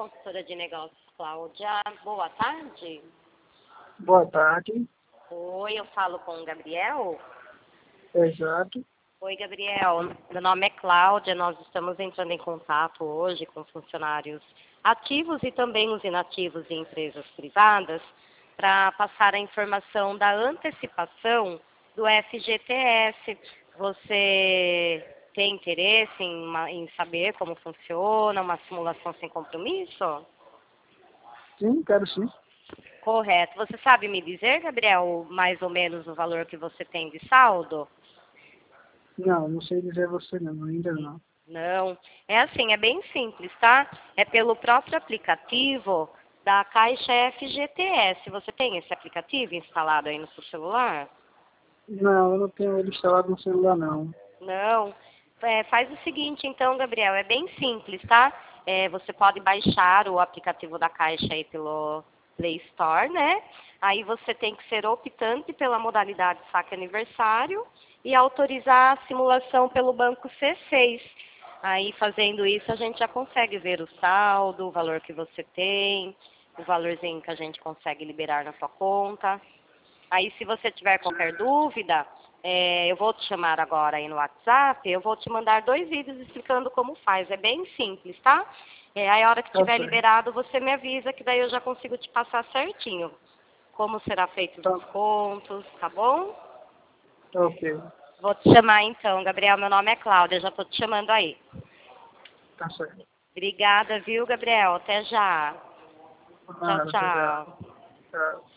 consultora de negócios, Cláudia. Boa tarde. Boa tarde. Oi, eu falo com o Gabriel. Exato. Oi, Gabriel. Meu nome é Cláudia. Nós estamos entrando em contato hoje com funcionários ativos e também os inativos em empresas privadas para passar a informação da antecipação do FGTS. Você tem interesse em saber como funciona uma simulação sem compromisso? Sim, quero sim. Correto. Você sabe me dizer, Gabriel, mais ou menos o valor que você tem de saldo? Não sei dizer você não, ainda não. Não. É assim, é bem simples, tá? É pelo próprio aplicativo da Caixa FGTS. Você tem esse aplicativo instalado aí no seu celular? Não, eu não tenho ele instalado no celular não. Não. Faz o seguinte, então, Gabriel, é bem simples, tá? Você pode baixar o aplicativo da Caixa aí pelo Play Store, né? Aí você tem que ser optante pela modalidade saque aniversário e autorizar a simulação pelo banco C6. Aí, fazendo isso, a gente já consegue ver o saldo, o valor que você tem, o valorzinho que a gente consegue liberar na sua conta. Aí, se você tiver qualquer dúvida, eu vou te chamar agora aí no WhatsApp, eu vou te mandar 2 vídeos explicando como faz. É bem simples, tá? Aí, a hora que tiver certo. liberado, você me avisa, que daí eu já consigo te passar certinho como será feito os descontos, tá bom? Ok, Vou te chamar então, Gabriel. Meu nome é Cláudia, já estou te chamando aí. tá certo. Obrigada, viu, Gabriel? Até já. Tchau, Até já. tchau. Tchau.